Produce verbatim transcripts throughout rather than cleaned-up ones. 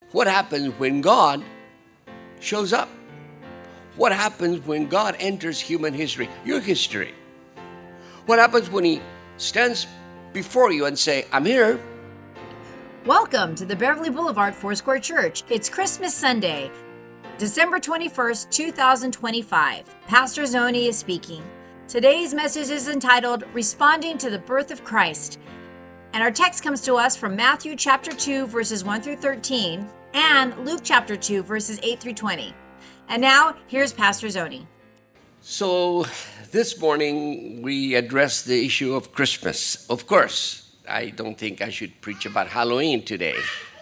What happens when God shows up? What happens when God enters human history, your history? What happens when he stands before you and say, I'm here? Welcome to the Beverly Boulevard Foursquare Church. It's Christmas Sunday, December twenty-first, twenty twenty-five. Pastor Zoni is speaking. Today's message is entitled, Responding to the Birth of Christ. And our text comes to us from Matthew chapter two, verses one through thirteen, and Luke chapter two, verses eight through twenty. And now, here's Pastor Zoni. So, this morning we address the issue of Christmas. Of course, I don't think I should preach about Halloween today.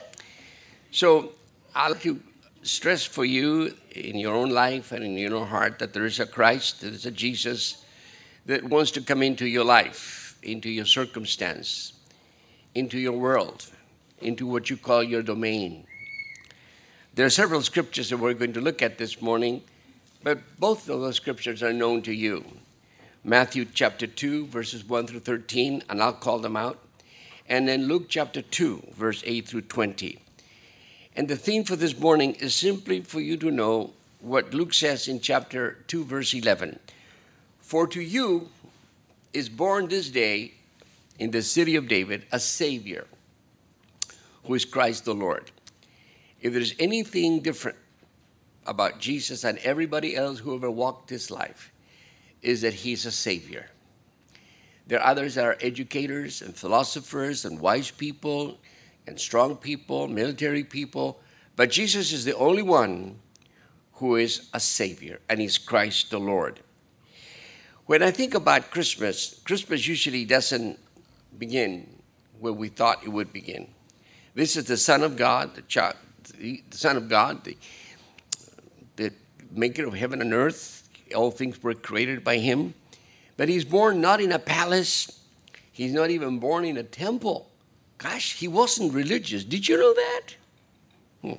So, I'd like to stress for you in your own life and in your own heart that there is a Christ, there is a Jesus that wants to come into your life, into your circumstance, into your world, into what you call your domain. There are several scriptures that we're going to look at this morning, but both of those scriptures are known to you. Matthew chapter two, verses one through thirteen, and I'll call them out. And then Luke chapter two, verse eight through twenty. And the theme for this morning is simply for you to know what Luke says in chapter two, verse eleven. For to you is born this day in the city of David a Savior, who is Christ the Lord. If there's anything different about Jesus and everybody else who ever walked this life, is that he's a Savior. There are others that are educators and philosophers and wise people and strong people, military people, but Jesus is the only one who is a Savior, and he's Christ the Lord. When I think about Christmas, Christmas usually doesn't begin where we thought it would begin. This is the Son of God, the child, the Son of God, the, the maker of heaven and earth. All things were created by him. But he's born not in a palace. He's not even born in a temple. Gosh, he wasn't religious. Did you know that? Hmm.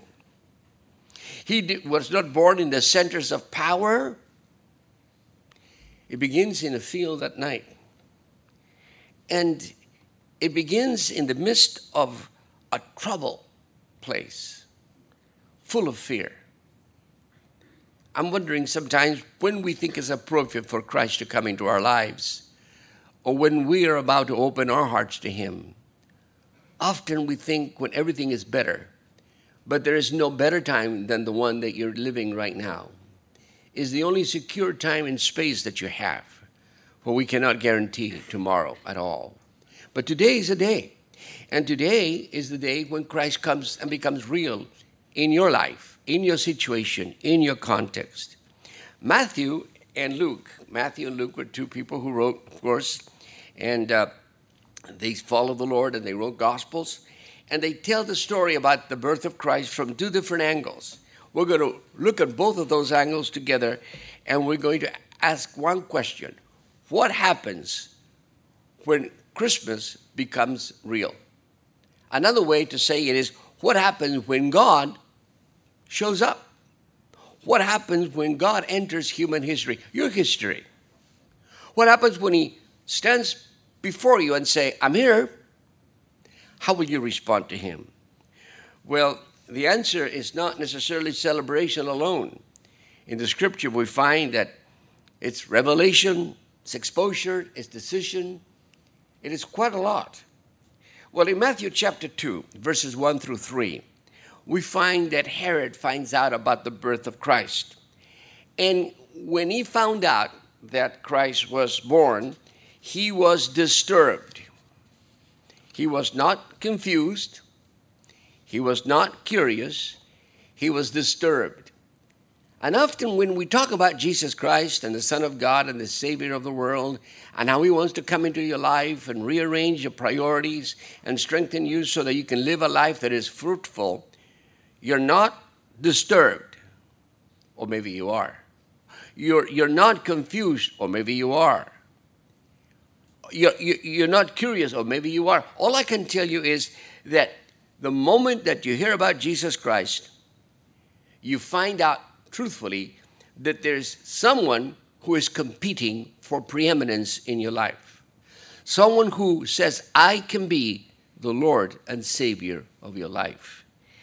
He did, was not born in the centers of power. It begins in a field at night. And it begins in the midst of a troubled place, full of fear. I'm wondering sometimes when we think it's appropriate for Christ to come into our lives, or when we are about to open our hearts to him. Often we think when everything is better, but there is no better time than the one that you're living right now. Is the only secure time and space that you have, for we cannot guarantee tomorrow at all. But today is a day, and today is the day when Christ comes and becomes real in your life, in your situation, in your context. Matthew and Luke, Matthew and Luke were two people who wrote, of course, and uh, they follow the Lord and they wrote Gospels, and they tell the story about the birth of Christ from two different angles. We're going to look at both of those angles together, and we're going to ask one question. What happens when Christmas becomes real? Another way to say it is, what happens when God shows up? What happens when God enters human history, your history? What happens when he stands before you and say, I'm here? How will you respond to him? Well, the answer is not necessarily celebration alone. In the scripture, we find that it's revelation, it's exposure, it's decision. It is quite a lot. Well, in Matthew chapter two, verses one through three, we find that Herod finds out about the birth of Christ. And when he found out that Christ was born, he was disturbed. He was not confused. He was not curious. He was disturbed. And often when we talk about Jesus Christ and the Son of God and the Savior of the world and how he wants to come into your life and rearrange your priorities and strengthen you so that you can live a life that is fruitful, you're not disturbed, or maybe you are. You're, you're not confused, or maybe you are. You're, you're not curious, or maybe you are. All I can tell you is that the moment that you hear about Jesus Christ, you find out truthfully that there's someone who is competing for preeminence in your life. Someone who says, I can be the Lord and Savior of your life.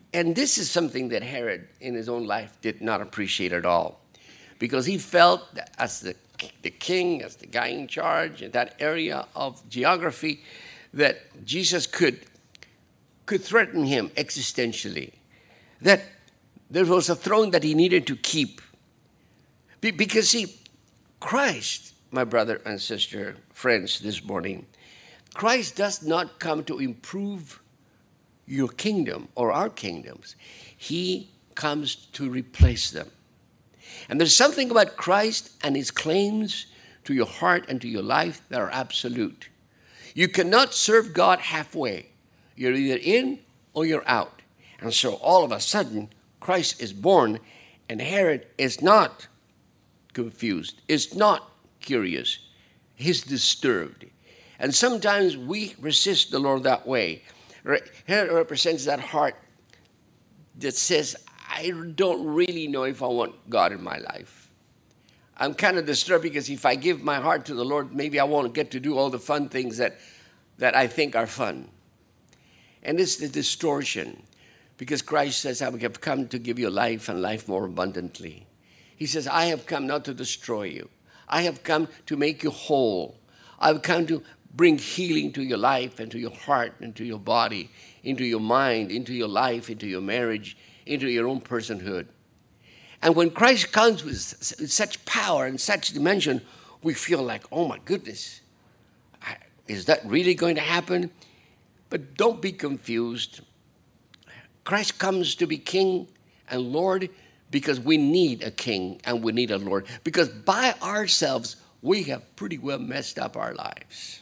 And this is something that Herod in his own life did not appreciate at all, because he felt that as the, the king, as the guy in charge in that area of geography, that Jesus could, could threaten him existentially, that there was a throne that he needed to keep. Be, because see, Christ, my brother and sister, friends, this morning, Christ does not come to improve your kingdom or our kingdoms. He comes to replace them. And there's something about Christ and his claims to your heart and to your life that are absolute. You cannot serve God halfway. You're either in or you're out. And so all of a sudden, Christ is born, and Herod is not confused, is not curious. He's disturbed. And sometimes we resist the Lord that way. Herod represents that heart that says, I don't really know if I want God in my life. I'm kind of disturbed because if I give my heart to the Lord, maybe I won't get to do all the fun things that, that I think are fun. And it's the distortion, because Christ says, I have come to give you life and life more abundantly. He says, I have come not to destroy you. I have come to make you whole. I've come to bring healing to your life and to your heart and to your body, into your mind, into your life, into your marriage, into your own personhood. And when Christ comes with such power and such dimension, we feel like, oh my goodness, is that really going to happen? But don't be confused. Christ comes to be King and Lord because we need a King and we need a Lord. Because by ourselves, we have pretty well messed up our lives.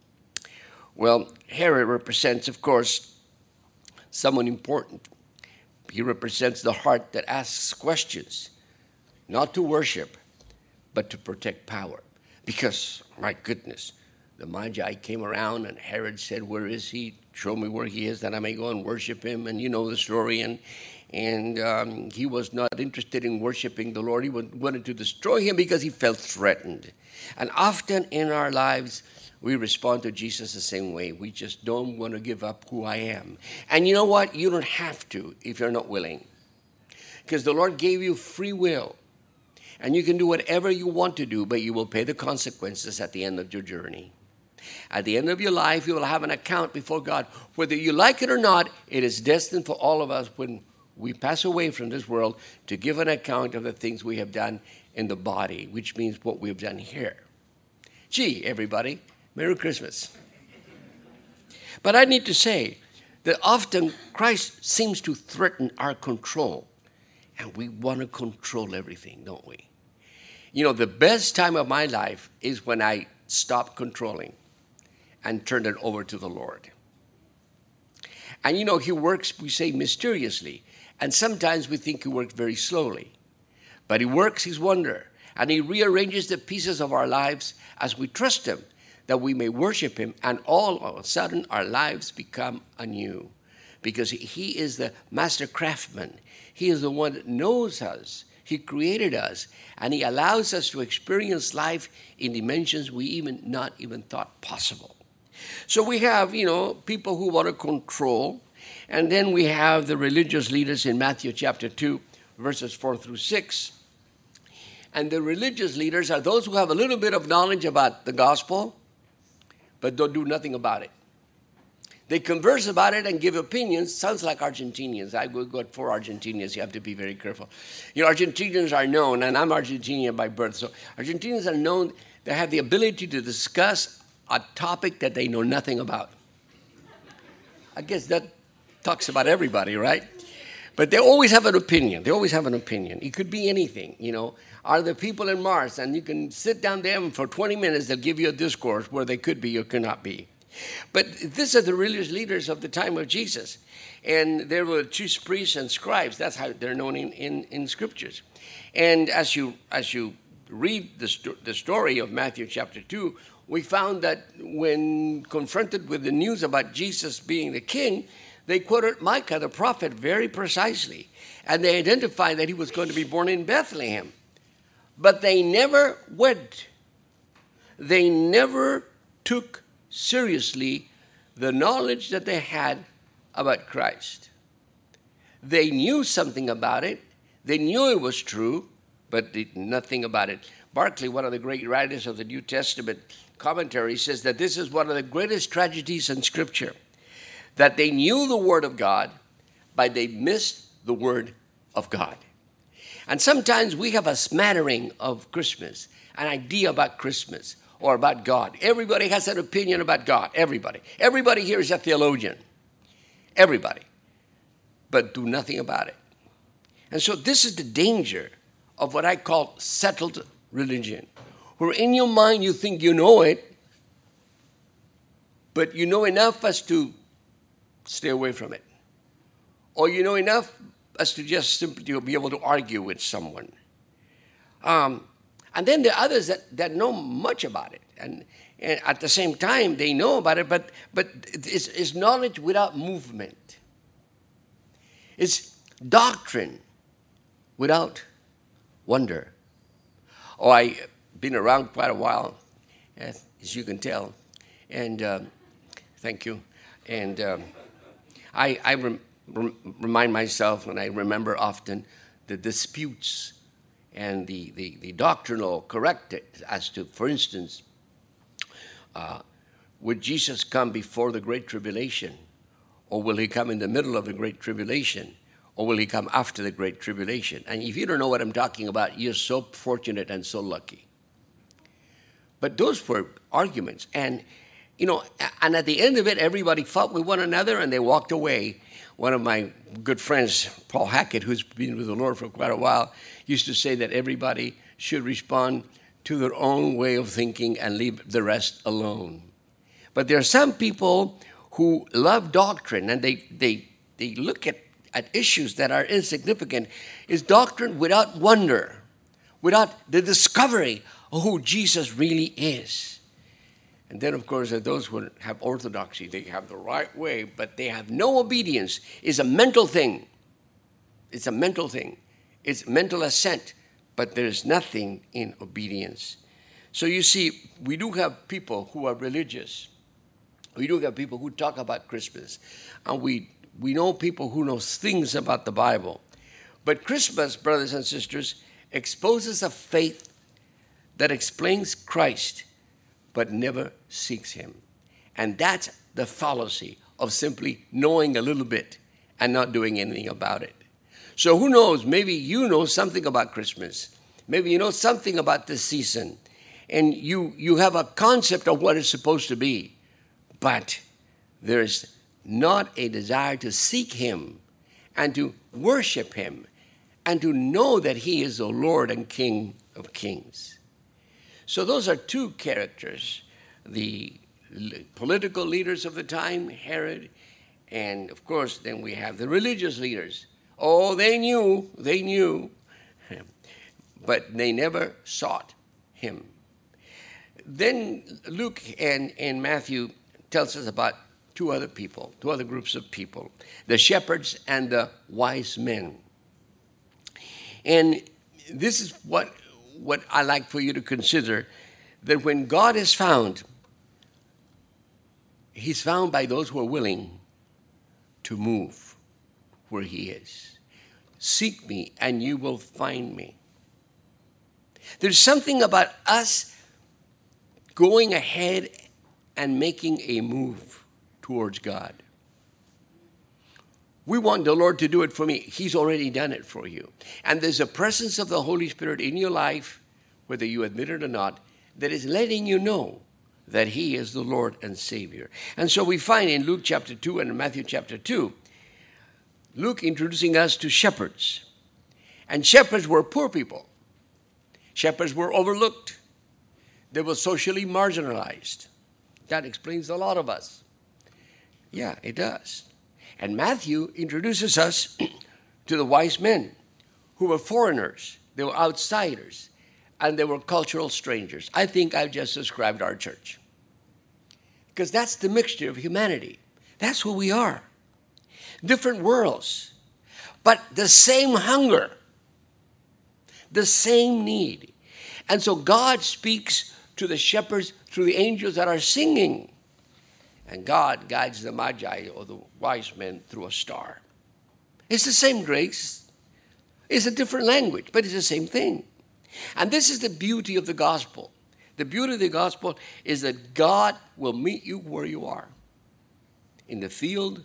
Well, Herod represents, of course, someone important. He represents the heart that asks questions, not to worship, but to protect power. Because, my goodness, the Magi came around and Herod said, where is he? Show me where he is, that I may go and worship him. And you know the story. And, and um, he was not interested in worshiping the Lord. He wanted to destroy him because he felt threatened. And often in our lives, we respond to Jesus the same way. We just don't want to give up who I am. And you know what? You don't have to if you're not willing. Because the Lord gave you free will. And you can do whatever you want to do, but you will pay the consequences at the end of your journey. At the end of your life, you will have an account before God. Whether you like it or not, it is destined for all of us when we pass away from this world to give an account of the things we have done in the body, which means what we have done here. Gee, everybody. Merry Christmas. But I need to say that often Christ seems to threaten our control. And we want to control everything, don't we? You know, the best time of my life is when I stop controlling and turn it over to the Lord. And you know, he works, we say, mysteriously. And sometimes we think he works very slowly. But he works his wonder. And he rearranges the pieces of our lives as we trust him, that we may worship him, and all of a sudden our lives become anew. Because he is the master craftsman. He is the one that knows us. He created us, and he allows us to experience life in dimensions we even not even thought possible. So we have, you know, people who want to control, and then we have the religious leaders in Matthew chapter two, verses four through six. And the religious leaders are those who have a little bit of knowledge about the gospel, but don't do nothing about it. They converse about it and give opinions. Sounds like Argentinians. I would go for Argentinians. You have to be very careful. You know, Argentinians are known, and I'm Argentinian by birth, so Argentinians are known, they have the ability to discuss a topic that they know nothing about. I guess that talks about everybody, right? But they always have an opinion. They always have an opinion. It could be anything, you know. Are there people in Mars? And you can sit down there and for twenty minutes, they'll give you a discourse where they could be or could not be. But these are the religious leaders of the time of Jesus. And there were chief priests and scribes. That's how they're known in, in, in scriptures. And as you as you read the, sto- the story of Matthew chapter two, we found that when confronted with the news about Jesus being the king, they quoted Micah, the prophet, very precisely. And they identified that he was going to be born in Bethlehem. But they never went. They never took seriously the knowledge that they had about Christ. They knew something about it. They knew it was true, but did nothing about it. Barclay, one of the great writers of the New Testament commentary, says that this is one of the greatest tragedies in Scripture, that they knew the Word of God, but they missed the Word of God. And sometimes we have a smattering of Christmas, an idea about Christmas or about God. Everybody has an opinion about God. Everybody. Everybody here is a theologian. Everybody. But do nothing about it. And so this is the danger of what I call settled religion, where in your mind you think you know it, but you know enough as to stay away from it. Or you know enough as to just simply be able to argue with someone. Um, and then there are others that, that know much about it. And, and at the same time, they know about it, but, but it's, it's knowledge without movement. It's doctrine without wonder. Oh, I've been around quite a while, as, as you can tell. And um, thank you. And um, I, I rem- remind myself, and I remember often, the disputes and the, the, the doctrinal corrected as to, for instance, uh, would Jesus come before the Great Tribulation? Or will he come in the middle of the Great Tribulation? Or will he come after the Great Tribulation? And if you don't know what I'm talking about, you're so fortunate and so lucky. But those were arguments. And, you know, and at the end of it, everybody fought with one another and they walked away. One of my good friends, Paul Hackett, who's been with the Lord for quite a while, used to say that everybody should respond to their own way of thinking and leave the rest alone. But there are some people who love doctrine and they they they look at, at issues that are insignificant. Is doctrine without wonder, without the discovery of who Jesus really is. And then, of course, there are those who have orthodoxy. They have the right way, but they have no obedience. It's a mental thing. It's a mental thing. It's mental assent, but there's nothing in obedience. So you see, we do have people who are religious. We do have people who talk about Christmas. And we, we know people who know things about the Bible. But Christmas, brothers and sisters, exposes a faith that explains Christ but never seeks him. And that's the fallacy of simply knowing a little bit and not doing anything about it. So who knows, maybe you know something about Christmas. Maybe you know something about this season. And you, you have a concept of what it's supposed to be. But there's not a desire to seek him and to worship him and to know that he is the Lord and King of kings. So those are two characters, the political leaders of the time, Herod, and of course then we have the religious leaders. Oh, they knew, they knew, but they never sought him. Then Luke and, and Matthew tells us about two other people, two other groups of people, the shepherds and the wise men. And this is what what I like for you to consider, that when God is found, he's found by those who are willing to move where he is. Seek me and you will find me. There's something about us going ahead and making a move towards God. We want the Lord to do it for me. He's already done it for you. And there's a presence of the Holy Spirit in your life, whether you admit it or not, that is letting you know that he is the Lord and Savior. And so we find in Luke chapter two and in Matthew chapter two, Luke introducing us to shepherds. And shepherds were poor people. Shepherds were overlooked. They were socially marginalized. That explains a lot of us. Yeah, it does. And Matthew introduces us to the wise men who were foreigners. They were outsiders. And they were cultural strangers. I think I've just described our church. Because that's the mixture of humanity. That's who we are. Different worlds. But the same hunger. The same need. And so God speaks to the shepherds through the angels that are singing. And God guides the magi or the wise men through a star. It's the same grace. It's a different language, but it's the same thing. And this is the beauty of the gospel. The beauty of the gospel is that God will meet you where you are. In the field,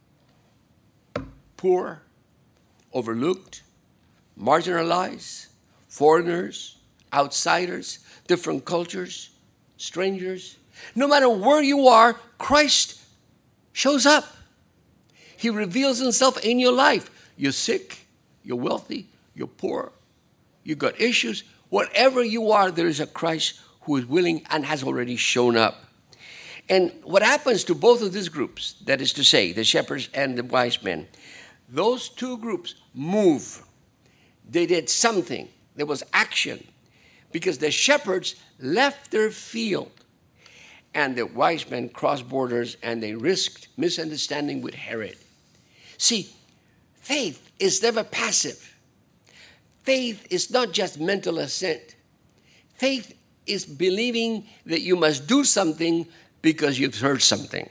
poor, overlooked, marginalized, foreigners, outsiders, different cultures, strangers. No matter where you are, Christ shows up. He reveals himself in your life. You're sick, you're wealthy, you're poor, you've got issues. Whatever you are, there is a Christ who is willing and has already shown up. And what happens to both of these groups, that is to say, the shepherds and the wise men, those two groups move. They did something. There was action. Because the shepherds left their field and the wise men crossed borders and they risked misunderstanding with Herod. See, faith is never passive. Faith is not just mental assent. Faith is believing that you must do something because you've heard something.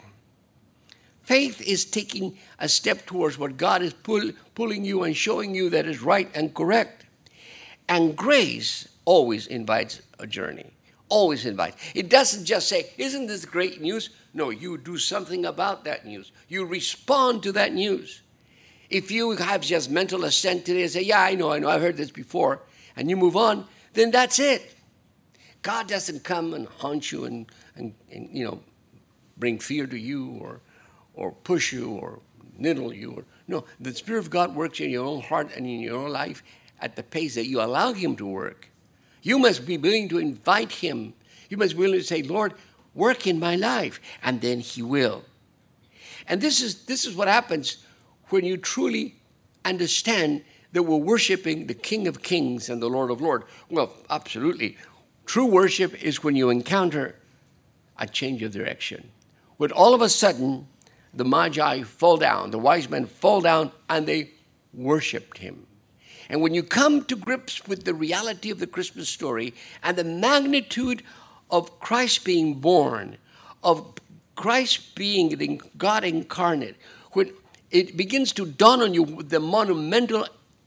Faith is taking a step towards what God is pull, pulling you and showing you that is right and correct. And grace always invites a journey, always invites. It doesn't just say, isn't this great news? No, you do something about that news. You respond to that news. If you have just mental assent today and say, yeah, I know, I know, I've heard this before, and you move on, then that's it. God doesn't come and haunt you and, and, and you know, bring fear to you or or push you or niddle you. Or, no, the Spirit of God works in your own heart and in your own life at the pace that you allow him to work. You must be willing to invite him. You must be willing to say, Lord, work in my life, and then he will. And this is this is what happens when you truly understand that we're worshiping the King of Kings and the Lord of Lords. Well, absolutely. True worship is when you encounter a change of direction. When all of a sudden, the Magi fall down, the wise men fall down, and they worshiped him. And when you come to grips with the reality of the Christmas story and the magnitude of Christ being born, of Christ being the God incarnate, when it begins to dawn on you the monumental,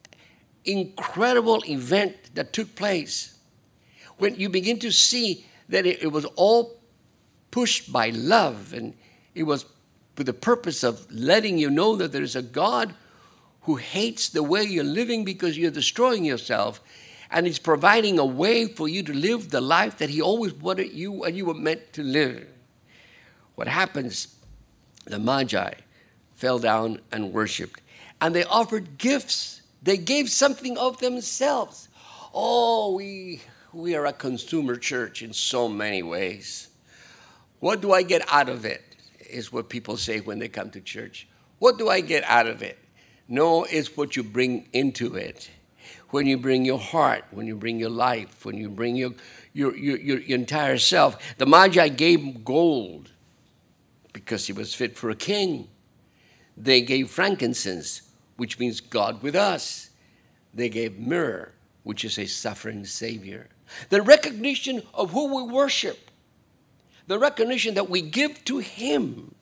incredible event that took place, when you begin to see that it, it was all pushed by love, and it was with the purpose of letting you know that there is a God who hates the way you're living because you're destroying yourself, and he's providing a way for you to live the life that he always wanted you and you were meant to live. What happens? The Magi fell down and worshiped, and they offered gifts. They gave something of themselves. Oh, we we are a consumer church in so many ways. What do I get out of it? Is what people say when they come to church. What do I get out of it? No, it's what you bring into it. When you bring your heart, when you bring your life, when you bring your your your, your, your entire self. The Magi gave gold because he was fit for a king. They gave frankincense, which means God with us. They gave myrrh, which is a suffering Savior. The recognition of who we worship. The recognition that we give to him.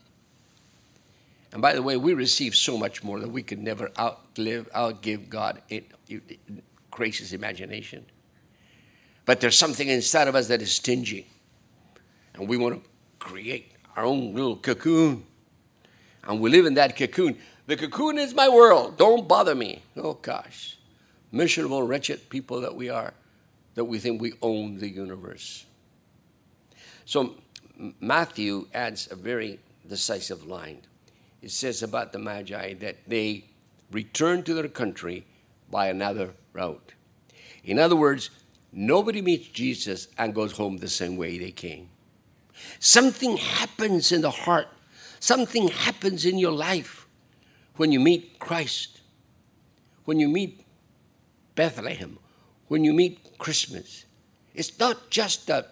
And by the way, we receive so much more that we could never outlive, outgive God. It, it, it graces imagination. But there's something inside of us that is stingy. And we want to create our own little cocoon. And we live in that cocoon. The cocoon is my world. Don't bother me. Oh, gosh. Miserable, wretched people that we are, that we think we own the universe. So Matthew adds a very decisive line. It says about the Magi that they returned to their country by another route. In other words, nobody meets Jesus and goes home the same way they came. Something happens in the heart. Something happens in your life when you meet Christ, when you meet Bethlehem, when you meet Christmas. It's not just a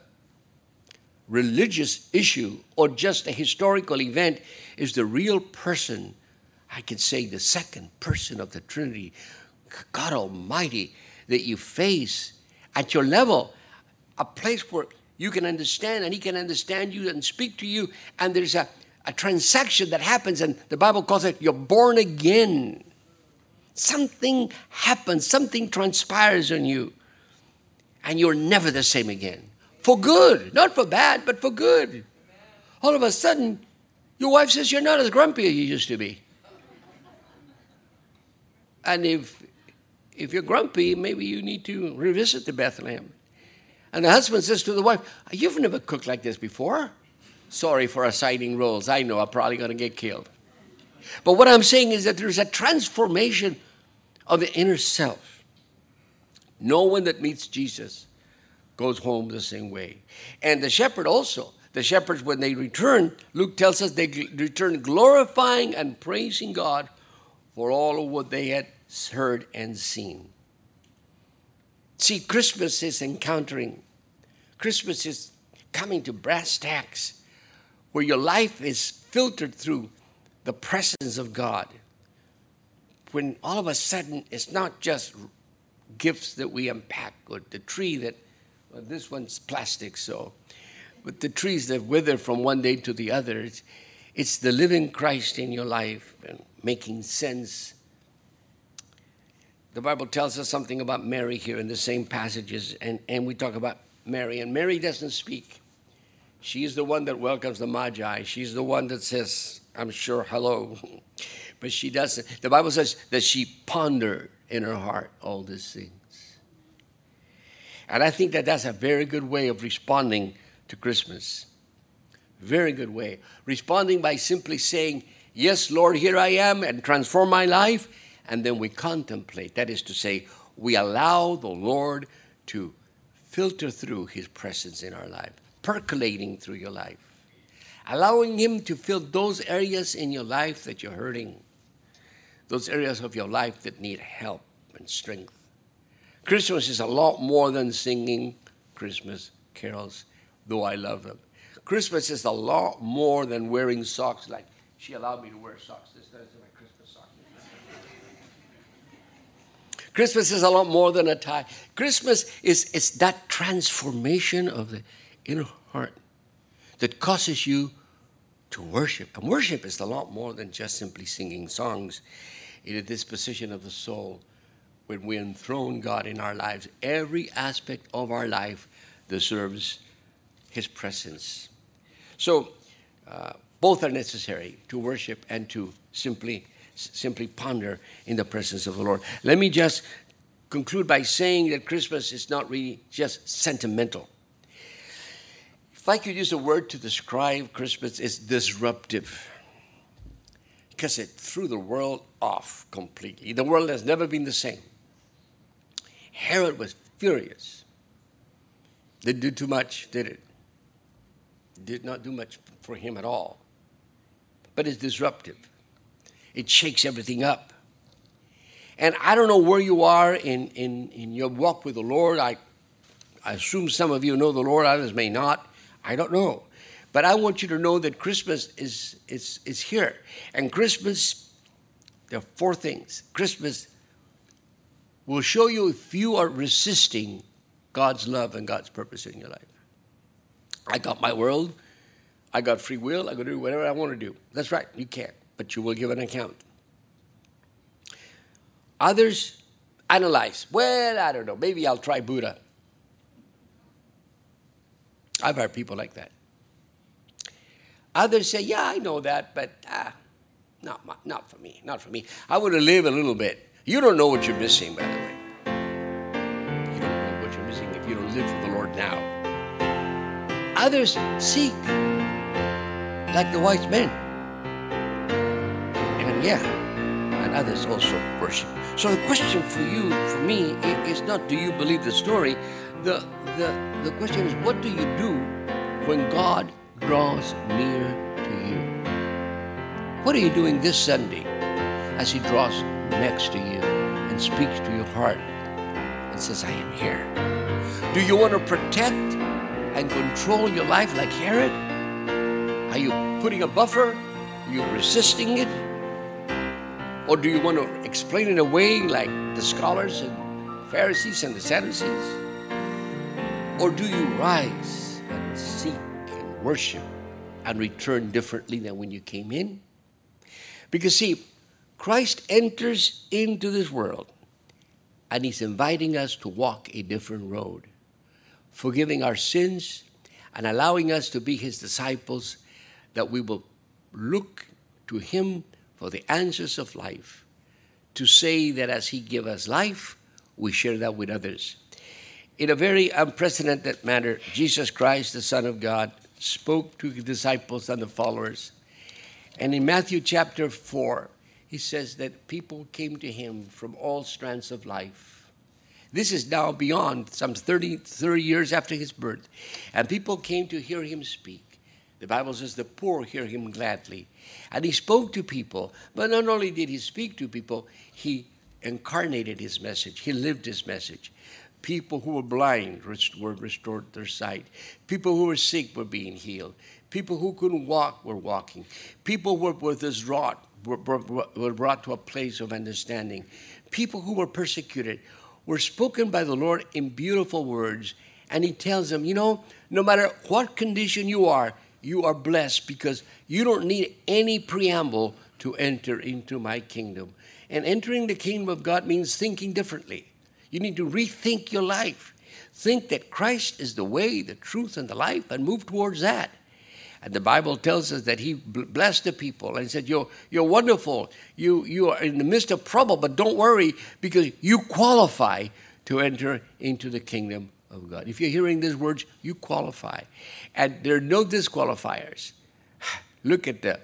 religious issue or just a historical event. Is the real person, I could say the second person of the Trinity, God Almighty, that you face at your level, a place where you can understand and he can understand you and speak to you, and there's a, a transaction that happens, and the Bible calls it you're born again. Something happens, something transpires on you, and you're never the same again. For good, not for bad, but for good. All of a sudden, your wife says you're not as grumpy as you used to be. And if if you're grumpy, maybe you need to revisit the Bethlehem. And the husband says to the wife, you've never cooked like this before. Sorry for assigning roles. I know I'm probably going to get killed. But what I'm saying is that there's a transformation of the inner self. No one that meets Jesus goes home the same way. And the shepherd also. The shepherds, when they return, Luke tells us they return glorifying and praising God for all of what they had heard and seen. See, Christmas is encountering. Christmas is coming to brass tacks, where your life is filtered through the presence of God. When all of a sudden, it's not just gifts that we unpack, or the tree that, well, this one's plastic, so, but the trees that wither from one day to the other, it's, it's the living Christ in your life and making sense. The Bible tells us something about Mary here in the same passages, and, and we talk about Mary, and Mary doesn't speak. She's the one that welcomes the Magi. She's the one that says, I'm sure, hello. But she doesn't. The Bible says that she pondered in her heart all these things. And I think that that's a very good way of responding to Christmas. Very good way. Responding by simply saying, yes, Lord, here I am, and transform my life. And then we contemplate. That is to say, we allow the Lord to filter through his presence in our life, percolating through your life, allowing him to fill those areas in your life that you're hurting, those areas of your life that need help and strength. Christmas is a lot more than singing Christmas carols, though I love them. Christmas is a lot more than wearing socks like she allowed me to wear socks. This is my Christmas socks. Christmas is a lot more than a tie. Christmas is, is that transformation of the inner heart that causes you to worship. And worship is a lot more than just simply singing songs. It is this position of the soul when we enthrone God in our lives. Every aspect of our life deserves his presence. So uh, both are necessary, to worship and to simply simply ponder in the presence of the Lord. Let me just conclude by saying that Christmas is not really just sentimental. If I could use a word to describe Christmas, it's disruptive, because it threw the world off completely. The world has never been the same. Herod was furious. Didn't do too much, did it? Did not do much for him at all. But it's disruptive. It shakes everything up. And I don't know where you are in, in, in your walk with the Lord. I, I assume some of you know the Lord, others may not. I don't know. But I want you to know that Christmas is, is, is here. And Christmas, there are four things. Christmas will show you if you are resisting God's love and God's purpose in your life. I got my world. I got free will. I can do whatever I want to do. That's right. You can. But you will give an account. Others analyze. Well, I don't know. Maybe I'll try Buddha. I've heard people like that. Others say, yeah, I know that, but ah, not, my, not for me. Not for me. I want to live a little bit. You don't know what you're missing, by the way. You don't know what you're missing if you don't live for the Lord now. Others seek, like the wise men. And yeah, and others also worship. So the question for you, for me, is not do you believe the story? The, the, the question is, what do you do when God draws near to you? What are you doing this Sunday as he draws next to you and speaks to your heart and says, I am here? Do you want to protect and control your life like Herod? Are you putting a buffer? Are you resisting it? Or do you want to explain it away like the scholars and Pharisees and the Sadducees? Or do you rise and seek and worship and return differently than when you came in? Because see, Christ enters into this world, and he's inviting us to walk a different road, forgiving our sins and allowing us to be his disciples, that we will look to him for the answers of life, to say that as he gives us life, we share that with others. In a very unprecedented manner, Jesus Christ, the Son of God, spoke to his disciples and the followers. And in Matthew chapter four, he says that people came to him from all strands of life. This is now beyond some thirty, thirty years after his birth. And people came to hear him speak. The Bible says the poor hear him gladly. And he spoke to people. But not only did he speak to people, he incarnated his message. He lived his message. People who were blind were restored their sight. People who were sick were being healed. People who couldn't walk were walking. People who were distraught were, were, were brought to a place of understanding. People who were persecuted were spoken by the Lord in beautiful words. And he tells them, you know, no matter what condition you are, you are blessed because you don't need any preamble to enter into my kingdom. And entering the kingdom of God means thinking differently. You need to rethink your life. Think that Christ is the way, the truth, and the life, and move towards that. And the Bible tells us that he blessed the people and said, you're, you're wonderful. You, you are in the midst of trouble, but don't worry because you qualify to enter into the kingdom of God. If you're hearing these words, you qualify. And there are no disqualifiers. Look at the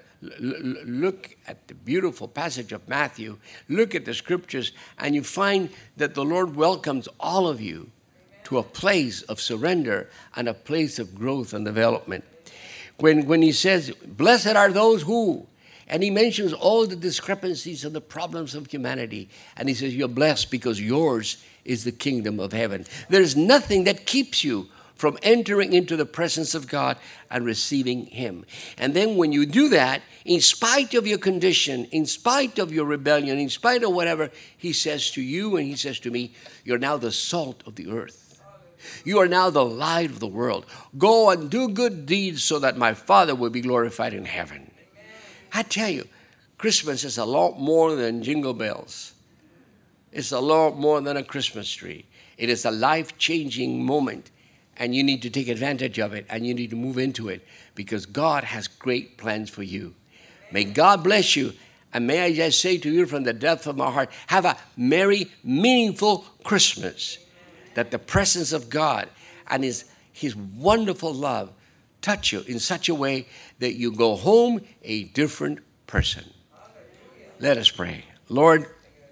Look at the beautiful passage of Matthew. Look at the scriptures, and you find that the Lord welcomes all of you to a place of surrender and a place of growth and development. When, when he says, blessed are those who, and he mentions all the discrepancies and the problems of humanity, and he says, you're blessed because yours is the kingdom of heaven. There's nothing that keeps you from entering into the presence of God and receiving him. And then when you do that, in spite of your condition, in spite of your rebellion, in spite of whatever, he says to you and he says to me, you're now the salt of the earth. You are now the light of the world. Go and do good deeds so that my Father will be glorified in heaven. I tell you, Christmas is a lot more than jingle bells. It's a lot more than a Christmas tree. It is a life-changing moment. And you need to take advantage of it, and you need to move into it because God has great plans for you. May God bless you. And may I just say to you from the depth of my heart, have a merry, meaningful Christmas. That the presence of God and his, his wonderful love touch you in such a way that you go home a different person. Let us pray. Lord,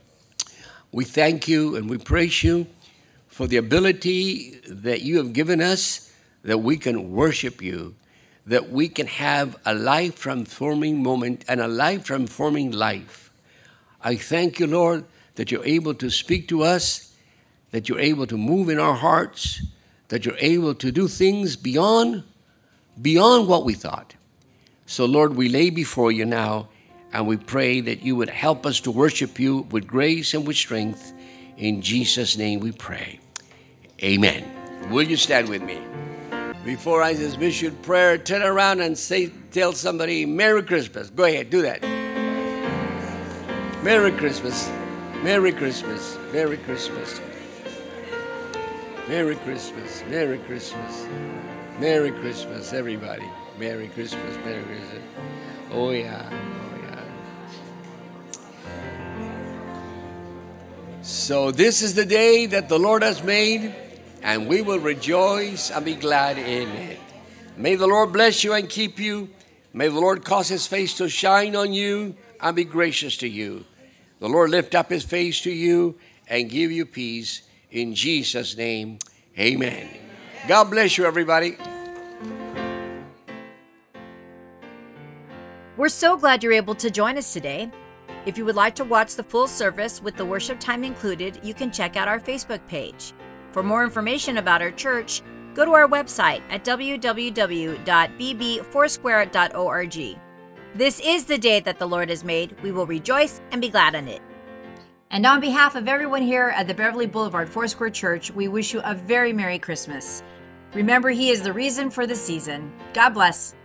we thank you and we praise you for the ability that you have given us, that we can worship you, that we can have a life-transforming moment and a life-transforming life. I thank you, Lord, that you're able to speak to us, that you're able to move in our hearts, that you're able to do things beyond, beyond what we thought. So, Lord, we lay before you now, and we pray that you would help us to worship you with grace and with strength. In Jesus' name we pray. Amen. Will you stand with me? Before I dismiss you in prayer, turn around and say, tell somebody, Merry Christmas. Go ahead, do that. Merry Christmas. Merry Christmas. Merry Christmas. Merry Christmas. Merry Christmas. Merry Christmas, everybody. Merry Christmas. Merry Christmas. Oh, yeah. Oh, yeah. So this is the day that the Lord has made, and we will rejoice and be glad in it. May the Lord bless you and keep you. May the Lord cause his face to shine on you and be gracious to you. The Lord lift up his face to you and give you peace. In Jesus' name, amen. God bless you, everybody. We're so glad you're able to join us today. If you would like to watch the full service with the worship time included, you can check out our Facebook page. For more information about our church, go to our website at w w w dot b b foursquare dot org. This is the day that the Lord has made. We will rejoice and be glad in it. And on behalf of everyone here at the Beverly Boulevard Foursquare Church, we wish you a very Merry Christmas. Remember, He is the reason for the season. God bless.